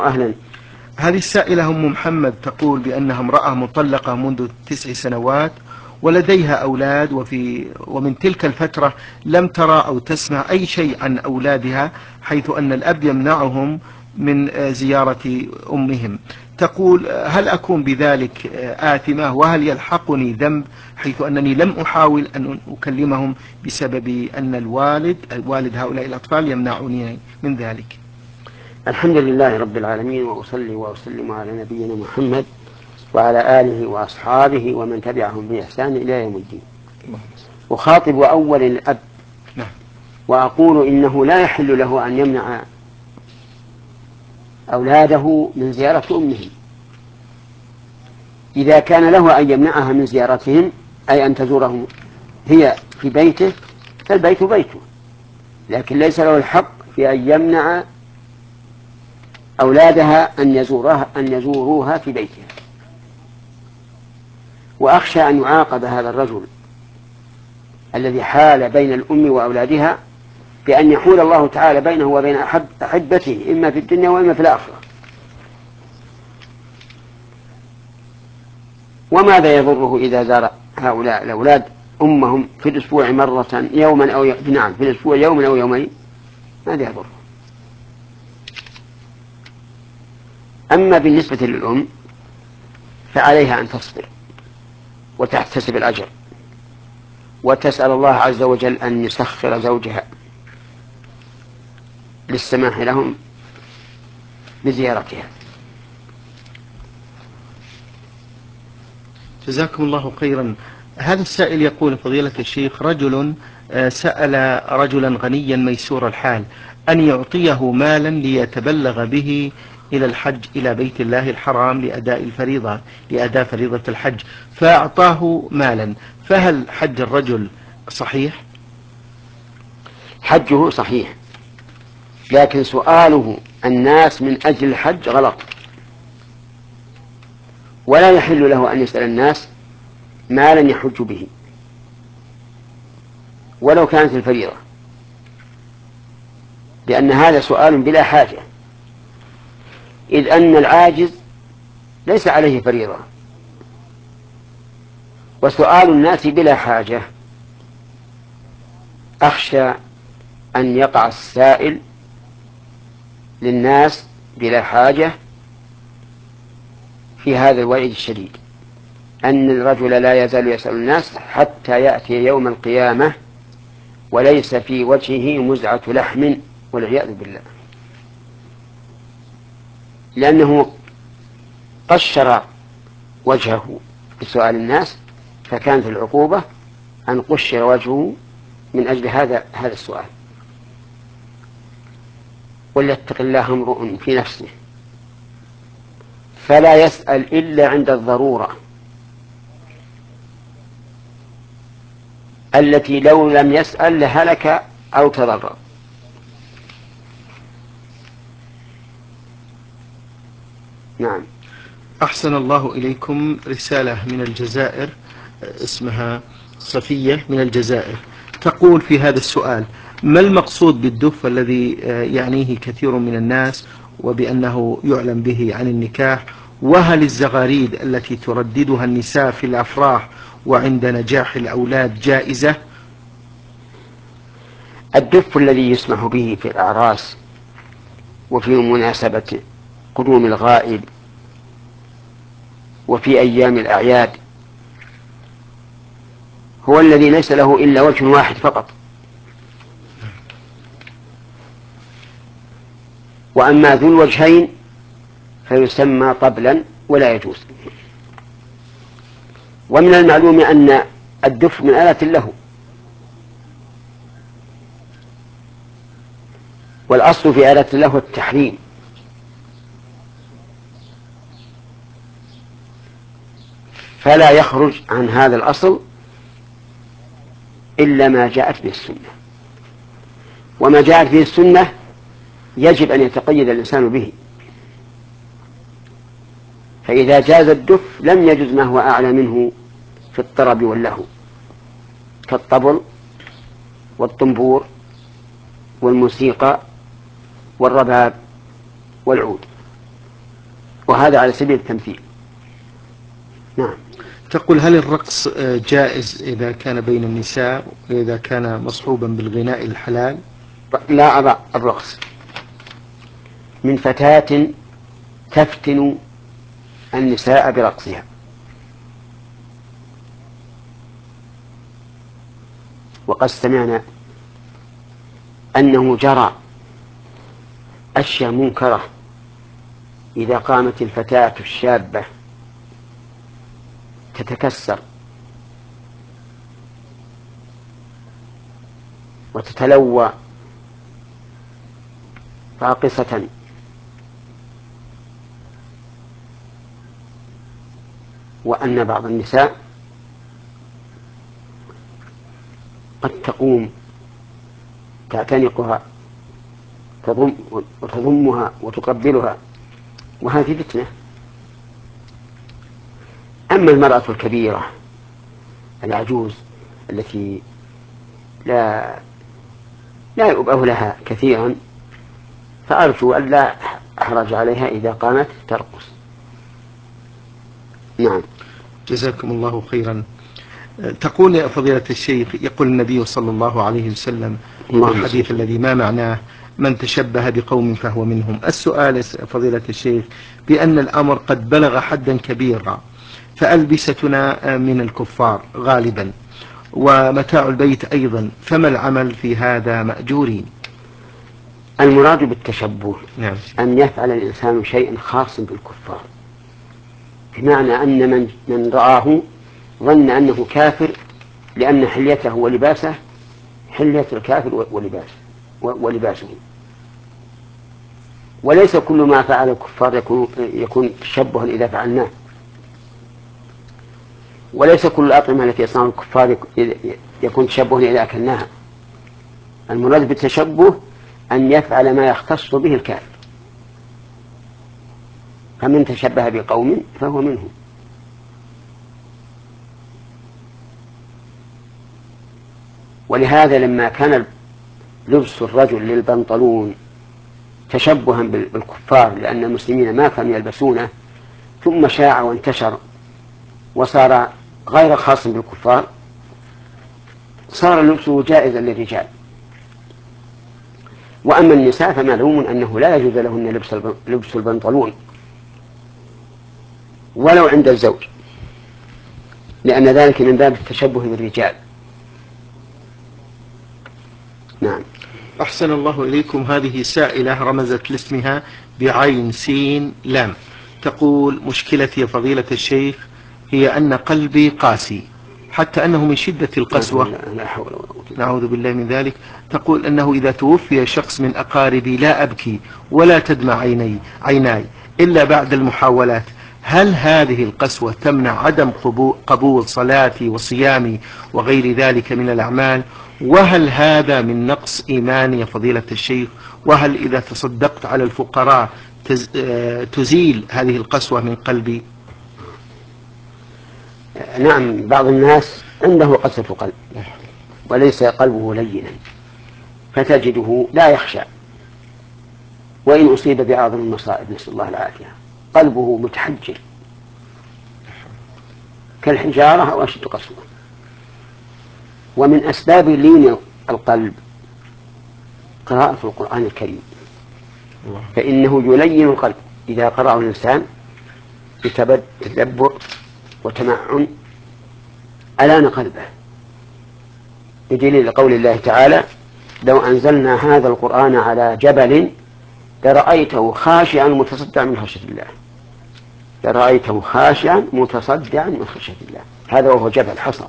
أهلا. هذه السائلة أم محمد تقول بأنها امرأة مطلقة منذ 9 سنوات ولديها أولاد، ومن تلك الفترة لم ترى أو تسمع أي شيء عن أولادها، حيث أن الأب يمنعهم من زيارة أمهم. تقول: هل أكون بذلك آثمة، وهل يلحقني ذنب حيث أنني لم أحاول أن أكلمهم بسبب أن والد هؤلاء الأطفال يمنعني من ذلك؟ الحمد لله رب العالمين، وأصلي وأسلم على نبينا محمد وعلى آله وأصحابه ومن تبعهم بإحسان إلى يوم الدين. أخاطب أول الأب وأقول إنه لا يحل له أن يمنع أولاده من زيارة أمهم. إذا كان له أن يمنعها من زيارتهم، أي أن تزورهم هي في بيته، فالبيت بيته، لكن ليس له الحق في أن يمنع أولادها أن يزوروها في بيتها. وأخشى أن يعاقب هذا الرجل الذي حال بين الأم وأولادها بأن يحول الله تعالى بينه وبين أحبته إما في الدنيا وإما في الآخرة. وماذا يضره إذا زار هؤلاء الأولاد أمهم في الأسبوع مرة، يوما أو نعم في الأسبوع يوما أو يومين؟ ماذا يضره؟ أما بالنسبة للأم فعليها أن تصبر وتحتسب الأجر، وتسأل الله عز وجل أن يسخر زوجها للسماح لهم بزيارتها. جزاكم الله خيرا. هذا السائل يقول: فضيلة الشيخ، رجل سأل رجلا غنيا ميسور الحال أن يعطيه مالا ليتبلغ به إلى الحج إلى بيت الله الحرام لأداء فريضة الحج، فأعطاه مالا، فهل حج الرجل صحيح؟ حجه صحيح، لكن سؤاله الناس من أجل الحج غلط، ولا يحل له أن يسأل الناس ما لن يحج به ولو كانت الفريضة، لأن هذا سؤال بلا حاجة، إذ أن العاجز ليس عليه فريضة، وسؤال الناس بلا حاجة أخشى أن يقع السائل للناس بلا حاجة في هذا الوعيد الشديد، أن الرجل لا يزال يسأل الناس حتى يأتي يوم القيامة وليس في وجهه مزعة لحم، والعياذ بالله، لأنه قشر وجهه بسؤال الناس، فكانت العقوبة أن قشر وجهه من أجل هذا السؤال. وليتق الله امرؤ في نفسه فلا يسأل إلا عند الضرورة التي لو لم يسأل لهلك أو تضرر. نعم. أحسن الله إليكم. رسالة من الجزائر، اسمها صفية من الجزائر، تقول في هذا السؤال: ما المقصود بالدف الذي يعنيه كثير من الناس وبأنه يعلم به عن النكاح؟ وهل الزغاريد التي ترددها النساء في الأفراح وعند نجاح الأولاد جائزة؟ الدف الذي يسمح به في الأعراس وفي مناسبة قدوم الغائب وفي أيام الأعياد هو الذي ليس له إلا وجه واحد فقط، وأما ذو الوجهين فيسمى طبلا ولا يجوز. ومن المعلوم أن الدف من آلة له، والأصل في آلة له التحريم، فلا يخرج عن هذا الأصل إلا ما جاءت به السنة، وما جاءت به السنة يجب أن يتقيد الإنسان به، فإذا جاز الدف لم يجوز ما هو أعلى منه في الطرب واللهو كالطبل والطنبور والموسيقى والرباب والعود. وهذا على سبيل التمثيل. نعم. تقول هل الرقص جائز إذا كان بين النساء وإذا كان مصحوبا بالغناء الحلال؟ لا أضع الرقص من فتاة تفتن النساء برقصها، وقد سمعنا أنه جرى أشياء منكرة إذا قامت الفتاة الشابة تتكسر وتتلوى راقصة، وأن بعض النساء قد تقوم تعتنقها وتضمها وتقبلها، وهذه فتنة. أما المرأة الكبيرة العجوز التي لا يؤبه لها كثيرا، فأرجو أن لا أحرج عليها إذا قامت ترقص. نعم. جزاكم الله خيرا. تقول يا فضيلة الشيخ، يقول النبي صلى الله عليه وسلم في الحديث الذي ما معناه: من تشبه بقوم فهو منهم. السؤال فضيلة الشيخ بأن الأمر قد بلغ حدا كبيرا، فألبستنا من الكفار غالبا ومتاع البيت أيضا، فما العمل في هذا مأجورين؟ المراد بالتشبه نعم. أن يفعل الإنسان شيئا خاصا بالكفار، بمعنى أن من رآه ظن أنه كافر لأن حليته ولباسه حلية الكافر ولباسه. وليس كل ما فعل الكفار يكون تشبها إذا فعلناه، وليس كل الأطعمة التي يصنعها الكفار يكون تشبها إذا أكلناها. المراد بالتشبه أن يفعل ما يختص به الكافر، فمن تشبه بقوم فهو منهم. ولهذا لما كان لبس الرجل للبنطلون تشبها بالكفار لأن المسلمين ما كانوا يلبسونه، ثم شاع وانتشر وصار غير خاص بالكفار، صار لبسه جائزا للرجال. وأما النساء فمعلوم أنه لا يجوز لهن لبس البنطلون ولو عند الزوج، لأن ذلك من باب التشبه بالرجال. نعم. أحسن الله إليكم. هذه سائلة رمزت لاسمها بعين سين لام، تقول: مشكلتي يا فضيلة الشيخ هي أن قلبي قاسي، حتى أنه من شدة القسوة، نعوذ بالله من ذلك. تقول أنه إذا توفي شخص من أقاربي لا أبكي ولا تدمع عيناي إلا بعد المحاولات. هل هذه القسوة تمنع عدم قبول صلاتي وصيامي وغير ذلك من الأعمال؟ وهل هذا من نقص إيماني يا فضيلة الشيخ؟ وهل إذا تصدقت على الفقراء تزيل هذه القسوة من قلبي؟ نعم، بعض الناس عنده قسوة قلب وليس قلبه لينا، فتجده لا يخشى وإن أصيب بأعظم المصائب، نسأل الله العافية، قلبه متحجر كالحجارة أو أشد قسوة. ومن أسباب لين القلب قراءة القرآن الكريم، فإنه يلين القلب إذا قرأه الإنسان بتدبر وتمعن ألان قلبه، بدليل قول الله تعالى: لو أنزلنا هذا القرآن على جبل لرأيته خاشعا متصدعا من خشية الله، لرأيته خاشعا متصدعا من خشية الله. هذا وهو جبل حصى.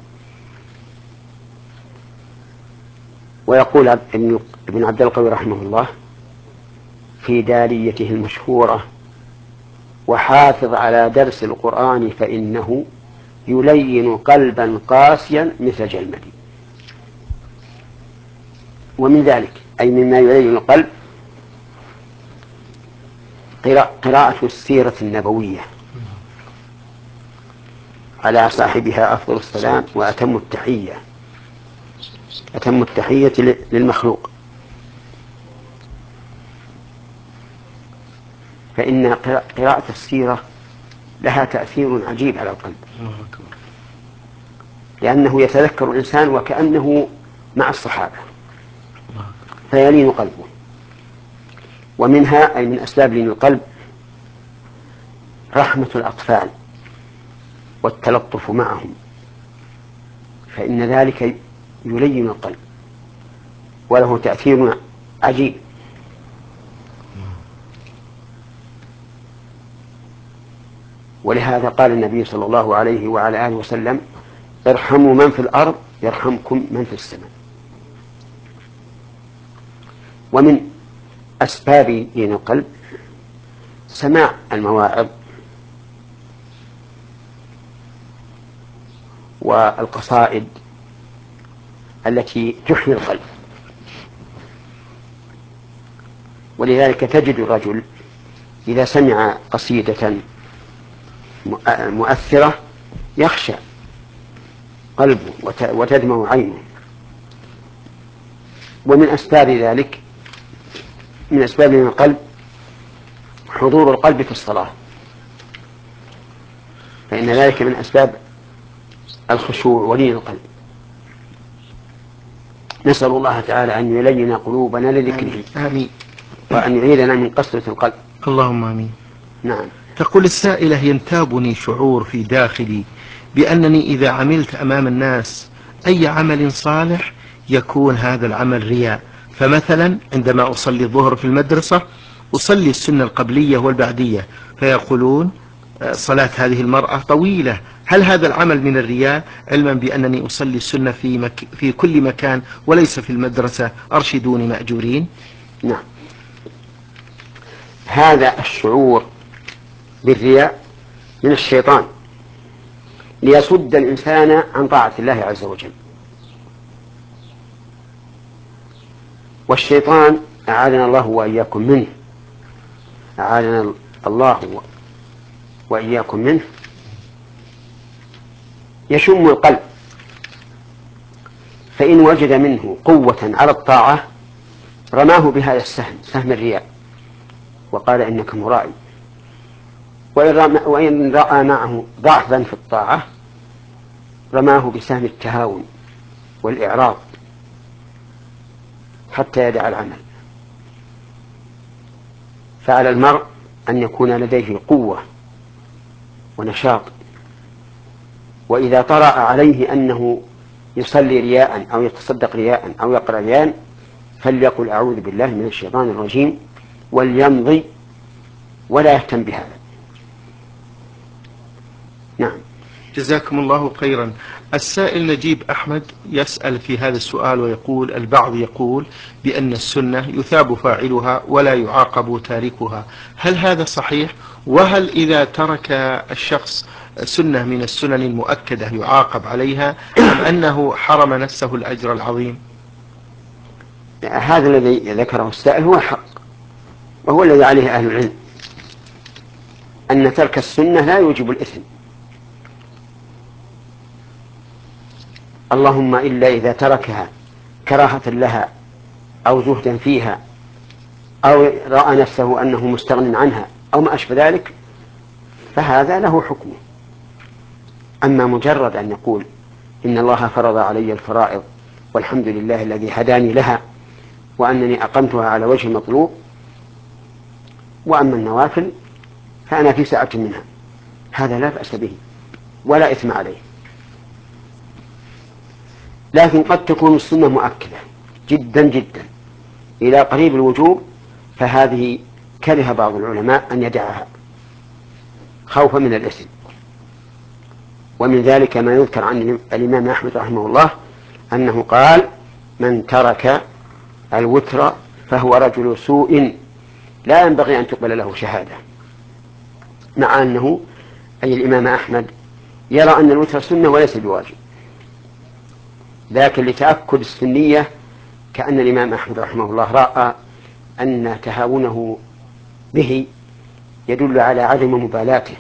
ويقول ابن عبد القوي رحمه الله في داليته المشهورة: وحافظ على درس القرآن فإنه يلين قلبا قاسيا مثل جلمدي. ومن ذلك أي مما يلين القلب قراءة السيرة النبوية على صاحبها أفضل السلام وأتم التحية، أتم التحية للمخلوق. فإن قراءة السيرة لها تأثير عجيب على القلب، لأنه يتذكر الإنسان وكأنه مع الصحابة فيلين قلبه. ومنها أي من أسباب لين القلب رحمة الأطفال والتلطف معهم، فإن ذلك يلين القلب وله تأثير عجيب. ولهذا قال النبي صلى الله عليه وعلى آله وسلم: ارحموا من في الأرض يرحمكم من في السماء. ومن أسباب لين القلب سماع المواعظ والقصائد التي تحيي القلب. ولذلك تجد الرجل إذا سمع قصيدة مؤثرة يخشى قلبه وتدمع عينه. ومن أسباب ذلك، من أسباب لين القلب حضور القلب في الصلاة، فإن ذلك من أسباب الخشوع ولين القلب. نسأل الله تعالى أن يلين قلوبنا لذكره، آمين، وأن يعيذنا من قسوة القلب. اللهم آمين. نعم. تقول السائلة: ينتابني شعور في داخلي بأنني إذا عملت أمام الناس أي عمل صالح يكون هذا العمل رياء. فمثلا عندما أصلي الظهر في المدرسة أصلي السنة القبلية والبعدية، فيقولون صلاة هذه المرأة طويلة، هل هذا العمل من الرياء؟ علما بأنني أصلي السنة في كل مكان وليس في المدرسة، أرشدوني مأجورين. نعم، هذا الشعور بالرياء من الشيطان ليصد الإنسان عن طاعة الله عز وجل. والشيطان أعاذنا الله وإياكم منه، أعاذنا الله وإياكم منه، يشم القلب، فإن وجد منه قوة على الطاعة رماه بهذا السهم، سهم الرياء، وقال إنك مرائي. وإن رأى معه ضعفا في الطاعة رماه بسهم التهاون والإعراض حتى يدع العمل. فعلى المرء أن يكون لديه قوة ونشاط، وإذا طرأ عليه أنه يصلي رياء أو يتصدق رياء أو يقرأ رياء فليقل أعوذ بالله من الشيطان الرجيم وليمضي ولا يهتم بهذا. نعم. جزاكم الله خيرا. السائل نجيب أحمد يسأل في هذا السؤال ويقول: البعض يقول بأن السنة يثاب فاعلها ولا يعاقب تاركها، هل هذا صحيح؟ وهل إذا ترك الشخص سنة من السنن المؤكدة يعاقب عليها، أم أنه حرم نفسه الأجر العظيم؟ هذا الذي ذكره السائل هو الحق، وهو الذي عليه أهل العلم، أن ترك السنة لا يوجب الإثم، اللهم إلا إذا تركها كراهة لها أو زهدا فيها أو رأى نفسه أنه مستغن عنها أو ما أشبه ذلك، فهذا له حكمه. أما مجرد أن يقول إن الله فرض علي الفرائض والحمد لله الذي هداني لها وأنني أقمتها على وجه المطلوب، وأما النوافل فأنا في ساعة منها، هذا لا بأس به ولا إثم عليه. لكن قد تكون السنة مؤكدة جدا جدا إلى قريب الوجوب، فهذه كره بعض العلماء أن يدعها خوفا من الإثم. ومن ذلك ما يذكر عن الإمام أحمد رحمه الله أنه قال: من ترك الوتر فهو رجل سوء لا ينبغي أن تقبل له شهادة، مع أنه أي الإمام أحمد يرى أن الوتر سنة وليس بواجب، لكن لتأكد السنية كأن الإمام أحمد رحمه الله رأى أن تهاونه به يدل على عدم مبالاته،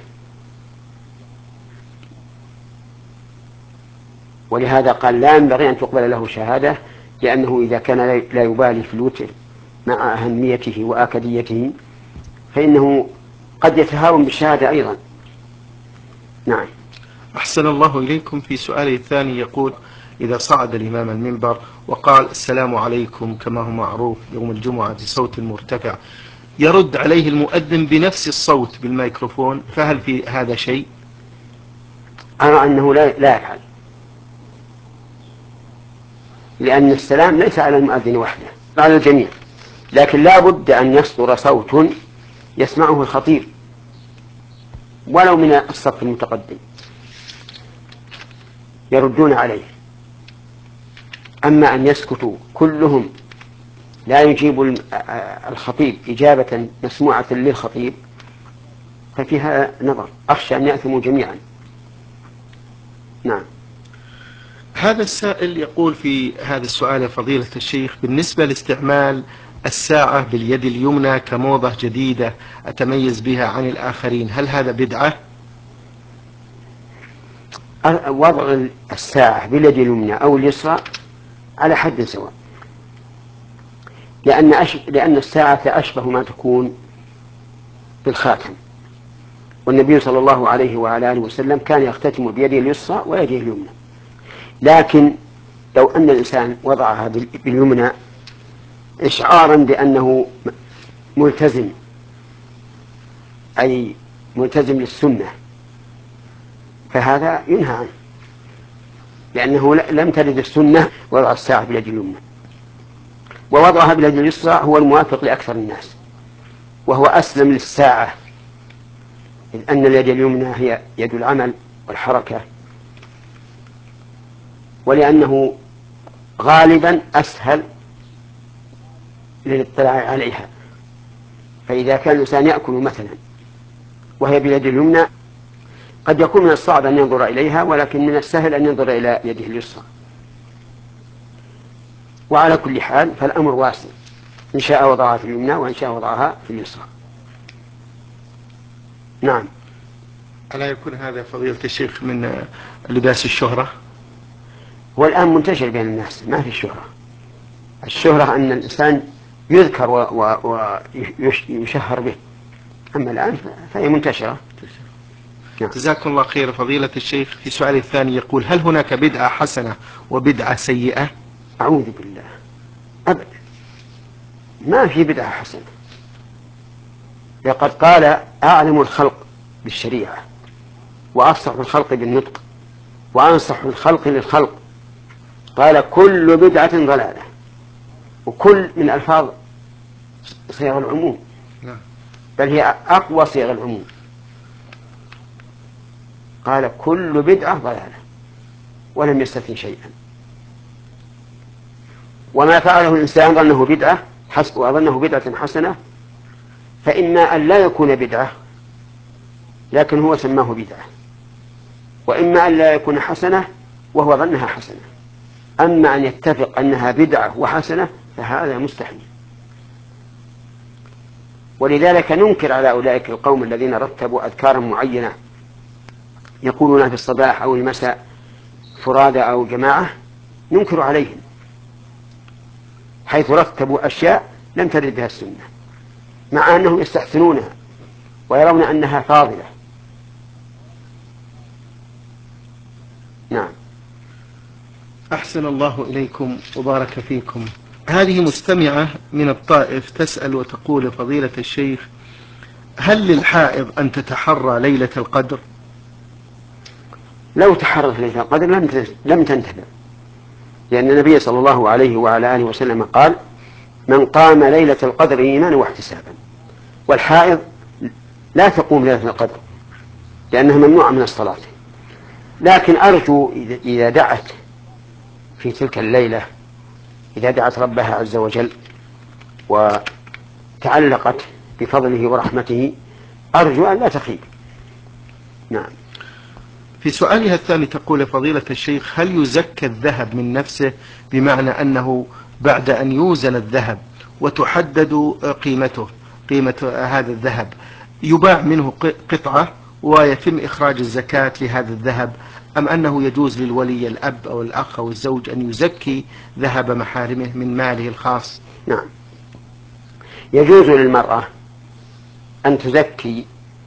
ولهذا قال لا ينبغي أن تقبل له شهادة، لأنه إذا كان لا يبالي في الوتر مع أهميته وآكديته فإنه قد يتهاون بالشهادة أيضا. نعم. أحسن الله إليكم. في سؤاله الثاني يقول: إذا صعد الإمام المنبر وقال السلام عليكم كما هو معروف يوم الجمعة بصوت مرتفع، يرد عليه المؤذن بنفس الصوت بالميكروفون، فهل في هذا شيء؟ أرى أنه لا يفعل، لأن السلام ليس على المؤذن وحده، على الجميع، لكن لا بد أن يصدر صوت يسمعه الخطيب ولو من الصف المتقدم يردون عليه. أما أن يسكتوا كلهم لا يجيب الخطيب إجابة مسموعة للخطيب ففيها نظر، أخشى أن يأثموا جميعا. نعم. هذا السائل يقول في هذا السؤال: فضيلة الشيخ، بالنسبة لاستعمال الساعة باليد اليمنى كموضة جديدة أتميز بها عن الآخرين، هل هذا بدعة؟ وضع الساعة باليد اليمنى أو اليسرى على حد سواء، لأن الساعة أشبه ما تكون بالخاتم، والنبي صلى الله عليه وعلى آله وسلم كان يختتم بيده اليسرى ويده اليمنى. لكن لو أن الإنسان وضعها باليمنى إشعارا بأنه ملتزم، أي ملتزم للسنة، فهذا ينهى عنه، لأنه لم ترد السنة وضع الساعة باليد اليمنى، ووضعها باليد اليسرى هو الموافق لأكثر الناس، وهو أسلم للساعة، إذ أن اليد اليمنى هي يد العمل والحركة، ولأنه غالبا أسهل للاطلاع عليها. فإذا كان الإنسان يأكل مثلا وهي باليد اليمنى قد يكون من الصعب أن ينظر إليها، ولكن من السهل أن ينظر إلى يده اليسرى. وعلى كل حال فالأمر واسع، إن شاء وضعها في اليمنى وإن شاء وضعها في اليسرى. نعم. ألا يكون هذا فضيلة الشيخ من لباس الشهرة؟ والآن منتشر بين الناس، ما في الشهرة. الشهرة أن الإنسان يذكر ويشهر به، أما الآن فهي منتشرة. جزاكم الله خير فضيلة الشيخ. في سؤال الثاني يقول: هل هناك بدعة حسنة وبدعة سيئة؟ أعوذ بالله، أبدا، ما في بدعة حسنة. لقد قال أعلم الخلق بالشريعة وأفصح الخلق بالنطق وأنصح الخلق للخلق، قال كل بدعة ضلالة، وكل من ألفاظ صيغ العموم، بل هي أقوى صيغ العموم. قال كل بدعة ضلالة ولم يستثن شيئا. وما فعله الإنسان ظنه بدعة وظنه بدعة حسنة، فإما أن لا يكون بدعة لكن هو سماه بدعة، وإما أن لا يكون حسنة وهو ظنها حسنة. أما أن يتفق أنها بدعة وحسنة فهذا مستحيل. ولذلك ننكر على أولئك القوم الذين رتبوا أذكارا معينة يقولون في الصباح أو المساء فرادى أو جماعة، ننكر عليهم حيث رتبوا أشياء لم ترد بها السنة، مع أنهم يستحسنونها ويرون أنها فاضلة. نعم. أحسن الله إليكم وبارك فيكم. هذه مستمعة من الطائف تسأل وتقول: فضيلة الشيخ، هل للحائض أن تتحرى ليلة القدر؟ لو تحرت ليلة القدر لم تنتفع، لأن النبي صلى الله عليه وعلى آله وسلم قال: من قام ليلة القدر إيمانا واحتسابا. والحائض لا تقوم ليلة القدر لأنها ممنوعة من الصلاة. لكن أرجو إذا دعت في تلك الليلة، إذا دعت ربها عز وجل وتعلقت بفضله ورحمته، أرجو أن لا تخيب. نعم. في سؤالها الثاني تقول: فضيلة الشيخ، هل يزكى الذهب من نفسه، بمعنى أنه بعد أن يوزن الذهب وتحدد قيمة هذا الذهب يباع منه قطعة ويتم إخراج الزكاة لهذا الذهب، أم أنه يجوز للولي الأب أو الأخ أو الزوج أن يزكي ذهب محارمه من ماله الخاص؟ نعم، يجوز للمرأة أن تزكي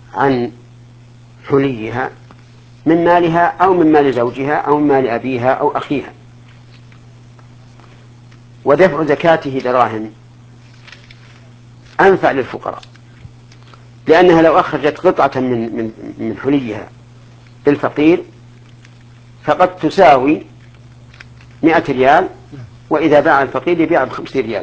عن حليها من مالها أو من مال زوجها أو من مال أبيها أو أخيها. ودفع زكاته دراهم أنفع للفقراء، لأنها لو أخرجت قطعة من حليها للفقير فقد تساوي 100 ريال، وإذا باع الفقير يبيع ب50 ريال.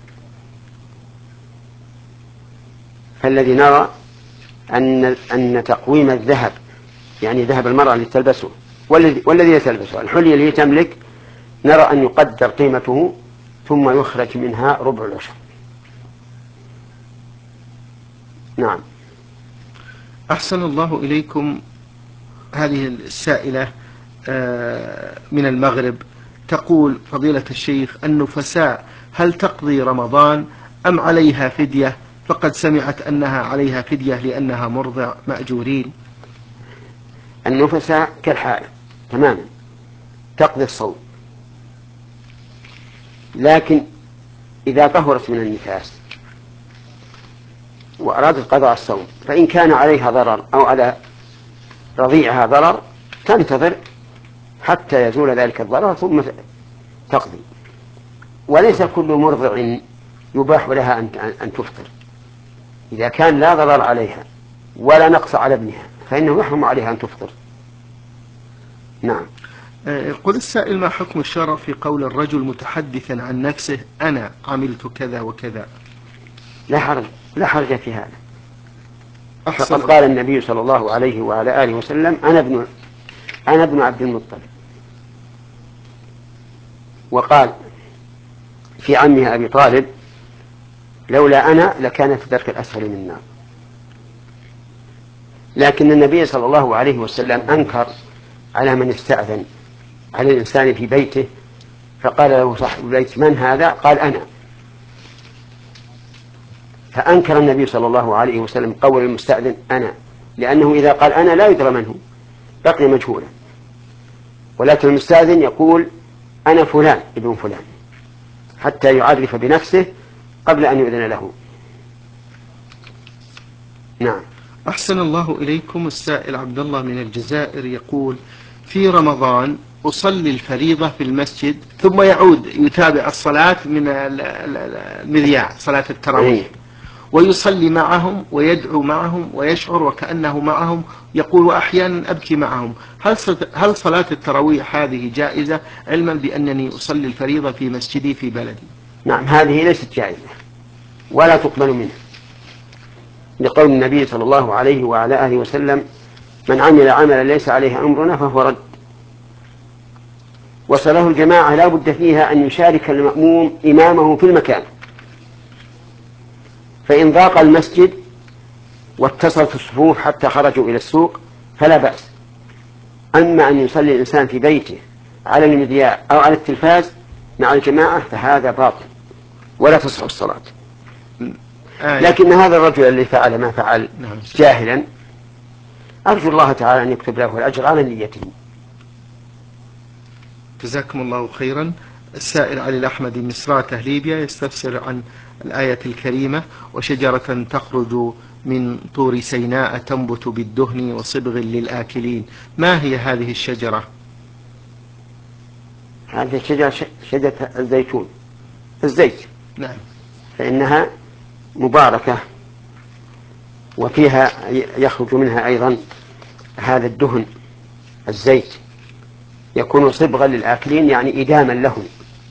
فالذي نرى أن تقويم الذهب، يعني ذهب المرأة اللي تلبسه والذي تلبسه، الحلي اللي تملك، نرى أن يقدر قيمته ثم يخرج منها ربع العشر. نعم. أحسن الله إليكم. هذه السائلة من المغرب تقول: فضيلة الشيخ، النفساء هل تقضي رمضان أم عليها فدية؟ فقد سمعت أنها عليها فدية لأنها مرضع مأجورين. النفساء كالحائض تماما، تقضي الصوم، لكن إذا طهرت من النفاس وأرادت قضاء الصوم فإن كان عليها ضرر أو على رضيعها ضرر تنتظر حتى يزول ذلك الضرر ثم تقضي. وليس كل مرضع يباح لها أن تفطر. إذا كان لا ضرر عليها ولا نقص على ابنها فإنه يحرم عليها أن تفطر. نعم. يقول السائل: ما حكم الشرع في قول الرجل متحدثا عن نفسه: أنا عملت كذا وكذا؟ لا حرج في هذا. فقد قال النبي صلى الله عليه وعلى آله وسلم: أنا ابن عبد المطلب. وقال في عمه أبي طالب: لولا أنا لكان في الدرك الأسفل من النار. لكن النبي صلى الله عليه وسلم أنكر على من استأذن على الإنسان في بيته فقال له صاحب البيت: من هذا؟ قال: أنا. فأنكر النبي صلى الله عليه وسلم قول المستأذن أنا، لأنه إذا قال أنا لا يدرى من هو، بقي مجهولا. ولكن المستأذن يقول: أنا فلان ابن فلان، حتى يعرف بنفسه قبل أن يؤذن له. نعم. أحسن الله إليكم. السائل عبد الله من الجزائر يقول: في رمضان أصلي الفريضة في المسجد ثم يعود يتابع الصلاة من المذياع، صلاة التراويح، ويصلي معهم ويدعو معهم ويشعر وكأنه معهم، يقول: وأحيانا أبكي معهم. هل صلاة التراويح هذه جائزة، علما بأنني أصلي الفريضة في مسجدي في بلدي؟ نعم، هذه ليست جائزة ولا تقبل منه، لقول النبي صلى الله عليه وعلى آله وسلم: من عمل عملا ليس عليه أمرنا فهو رد. وصلاة الجماعة لا بد فيها أن يشارك المأموم إمامه في المكان، فإن ضاق المسجد واتصلت الصفوف حتى خرجوا إلى السوق فلا بأس. أما أن يصلي الإنسان في بيته على المذياع أو على التلفاز مع الجماعة فهذا باطل ولا تصح الصلاة. لكن هذا الرجل الذي فعل ما فعل جاهلا أرجو الله تعالى أن يكتب له الأجر على نيته. جزاكم الله خيرا. السائل علي الأحمدي من مصراتة ليبيا يستفسر عن الآية الكريمة: وشجرة تخرج من طور سيناء تنبت بالدهن وصبغ للآكلين. ما هي هذه الشجرة؟ هذه الشجرة شجرة الزيتون، الزيت. نعم. فإنها مباركة وفيها يخرج منها أيضا هذا الدهن الزيت، يكون صبغا للآكلين يعني إداما لهم.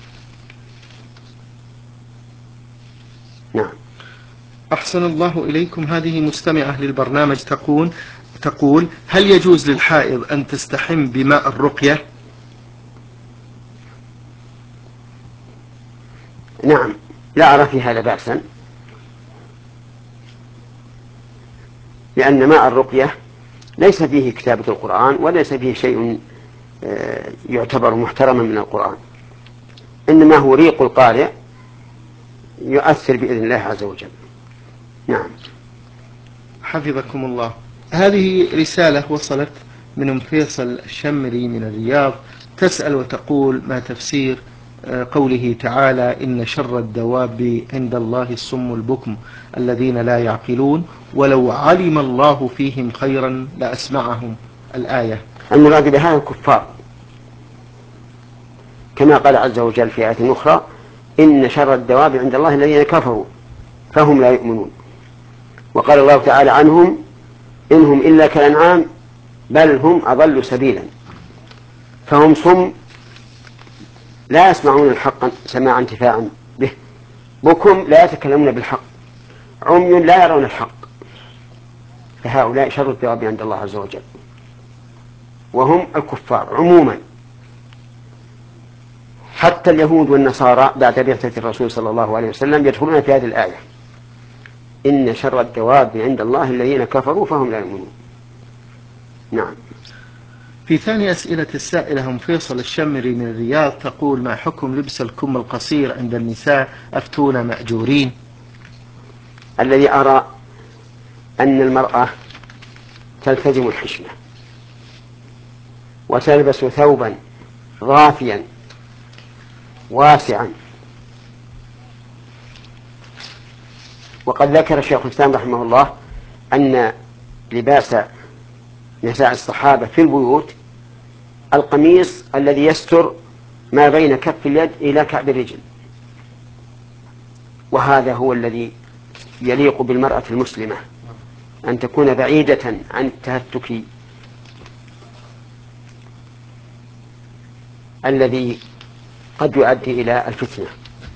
نعم. أحسن الله إليكم. هذه مستمعة للبرنامج تقول: هل يجوز للحائض أن تستحم بماء الرقية؟ نعم، لا أرى في هذا بأسا، لأن ماء الرقية ليس فيه كتابة القرآن وليس فيه شيء يعتبر محترما من القرآن، إنما هو ريق القارئ يؤثر بإذن الله عز وجل. نعم. حفظكم الله. هذه رسالة وصلت من أم فيصل الشمري من الرياض، تسأل وتقول: ما تفسير قوله تعالى إن شر الدواب عند الله الصم البكم الذين لا يعقلون ولو علم الله فيهم خيرا لأسمعهم الآية. المراد بها الكفار، كما قال عز وجل في آية أخرى إن شر الدواب عند الله الذين كفروا فهم لا يؤمنون. وقال الله تعالى عنهم إنهم إلا كالأنعام بل هم أضل سبيلا، فهم صم لا يسمعون الحق سماع انتفاعا به، بكم لا يتكلمون بالحق، عمي لا يرون الحق، فهؤلاء شر الدواب عند الله عز وجل، وهم الكفار عموما. حتى اليهود والنصارى بعد بعثة الرسول صلى الله عليه وسلم يدخلون في هذه الآية إن شر الدواب عند الله الذين كفروا فهم لا يؤمنون. نعم. في ثاني أسئلة السائلة هم فيصل الشمري من الرياض تقول ما حكم لبس الكم القصير عند النساء أفتونا مأجورين. الذي أرى أن المرأة تلتزم الحشمة وتلبس ثوبا ضافيا واسعا، وقد ذكر الشيخ الإسلام رحمه الله أن لباس نساء الصحابة في البيوت القميص الذي يستر ما بين كف اليد إلى كعب الرجل، وهذا هو الذي يليق بالمرأة المسلمة أن تكون بعيدة عن التهتك الذي قد يؤدي إلى الفتنة.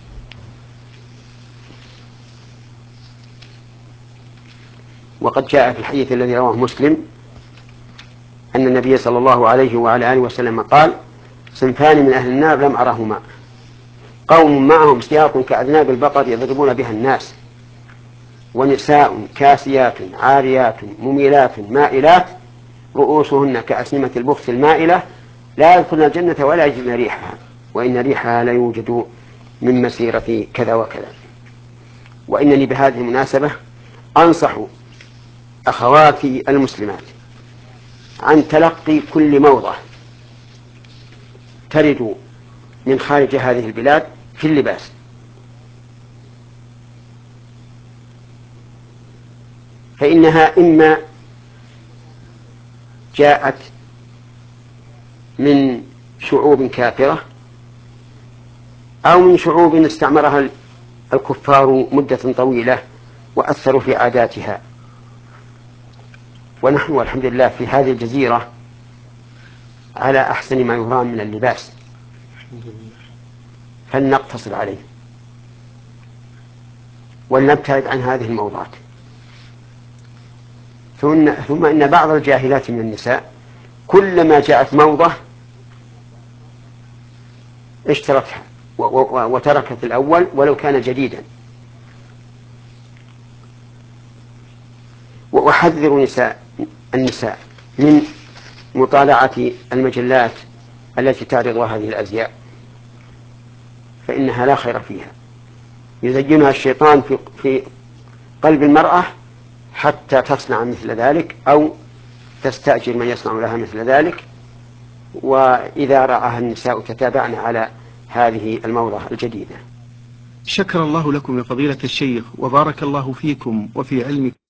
وقد جاء في الحديث الذي رواه مسلم أن النبي صلى الله عليه وعلى آله وسلم قال صنفان من أهل النار لم أرهما، قوم معهم سياط كأذناب البقر يضربون بها الناس، ونساء كاسيات عاريات مميلات مائلات رؤوسهن كأسنمة البخت المائلة لا يدخلن الجنة ولا يجدن ريحها وإن ريحها لا يوجد من مسيرة كذا وكذا. وإنني بهذه المناسبة أنصح أخواتي المسلمات عن تلقي كل موضة ترد من خارج هذه البلاد في اللباس، فإنها إما جاءت من شعوب كافرة أو من شعوب استعمرها الكفار مدة طويلة وأثروا في عاداتها، ونحن والحمد لله في هذه الجزيرة على أحسن ما يرام من اللباس، فلنقتصر عليه ولنبتعد عن هذه الموضات. ثم إن بعض الجاهلات من النساء كلما جاءت موضة اشترتها وتركت الأول ولو كان جديدا. وأحذر النساء من مطالعة المجلات التي تعرض هذه الأزياء، فإنها لا خير فيها، يزينها الشيطان في قلب المرأة حتى تصنع مثل ذلك أو تستأجر من يصنع لها مثل ذلك، وإذا رآها النساء تتابعن على هذه الموضة الجديدة. شكر الله لكم يا فضيلة الشيخ وبارك الله فيكم وفي علمكم.